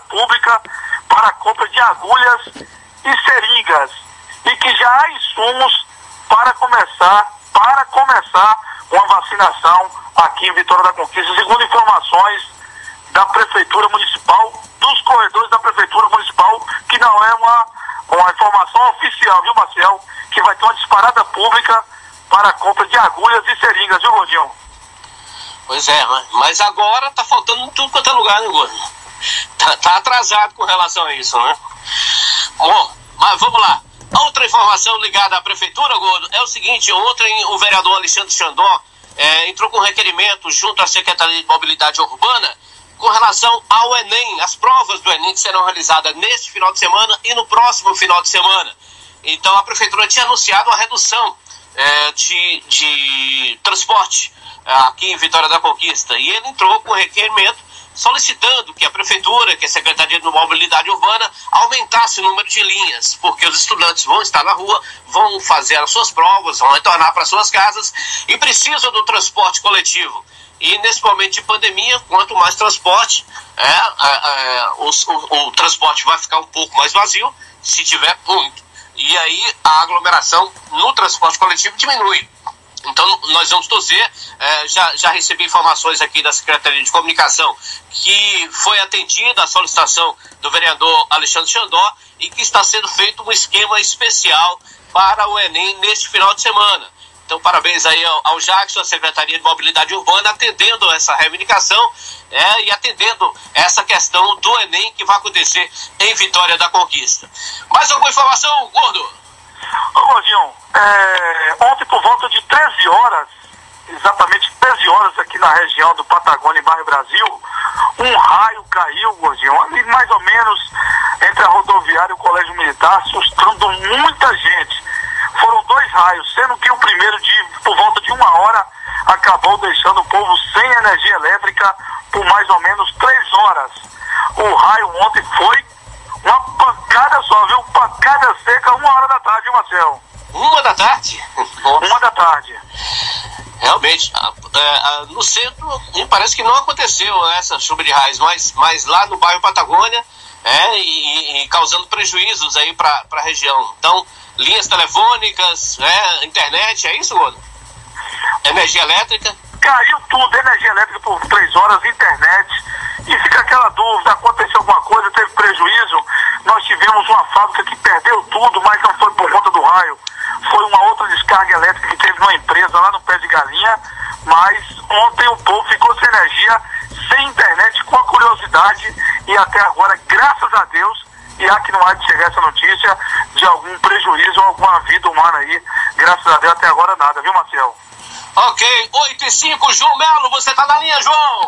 pública para a compra de agulhas e seringas, e que já há insumos para começar uma vacinação aqui em Vitória da Conquista, segundo informações da Prefeitura Municipal, dos corredores da Prefeitura Municipal, que não é uma informação oficial, viu, Marcel? Que vai ter uma disparada pública para a compra de agulhas e seringas, viu, Gordinho? Pois é, mas agora tá faltando em tudo quanto é lugar, né, Gordo? Tá atrasado com relação a isso, né? Bom, mas vamos lá. Outra informação ligada à Prefeitura, Gordo, é o seguinte: ontem o vereador Alexandre Xandó entrou com requerimento junto à Secretaria de Mobilidade Urbana com relação ao Enem, as provas do Enem que serão realizadas neste final de semana e no próximo final de semana. Então a Prefeitura tinha anunciado uma redução de transporte aqui em Vitória da Conquista, e ele entrou com requerimento solicitando que a Prefeitura, que a Secretaria de Mobilidade Urbana aumentasse o número de linhas, porque os estudantes vão estar na rua, vão fazer as suas provas, vão retornar para suas casas e precisam do transporte coletivo. E nesse momento de pandemia, quanto mais transporte, o transporte vai ficar um pouco mais vazio, se tiver muito. E aí a aglomeração no transporte coletivo diminui. Então nós vamos torcer, já recebi informações aqui da Secretaria de Comunicação que foi atendida a solicitação do vereador Alexandre Xandó e que está sendo feito um esquema especial para o Enem neste final de semana. Então parabéns aí ao Jackson, à Secretaria de Mobilidade Urbana, atendendo essa reivindicação e atendendo essa questão do Enem que vai acontecer em Vitória da Conquista. Mais alguma informação, Gordo? Ô, Gordinho, ontem por volta de 13 horas, exatamente 13 horas aqui na região do Patagônia, em Bairro Brasil, um raio caiu, Gordinho, ali mais ou menos entre a rodoviária e o Colégio Militar, assustando muita gente. Foram 2 raios, sendo que o primeiro, por volta de 1 hora, acabou deixando o povo sem energia elétrica por mais ou menos 3 horas. O raio ontem foi uma pancada só, viu? Pancada seca, 1 hora da tarde, Marcel. 1 da tarde? 1 da tarde. Realmente, no centro parece que não aconteceu essa chuva de raios, mas lá no bairro Patagônia, e causando prejuízos aí para a região. Então, linhas telefônicas, internet, é isso, Gordo? Energia elétrica? Caiu tudo, energia elétrica por 3 horas, internet, e fica aquela dúvida, aconteceu alguma coisa, teve prejuízo. Nós tivemos uma fábrica que perdeu tudo, mas não foi por conta do raio, foi uma outra descarga elétrica que teve numa empresa lá no Pé de Galinha, mas ontem o povo ficou sem energia, sem internet, com a curiosidade, e até agora, graças a Deus, e há que não há de chegar essa notícia de algum prejuízo ou alguma vida humana aí, graças a Deus até agora nada, viu, Marcel? Ok, 8:05, João Melo, você tá na linha, João?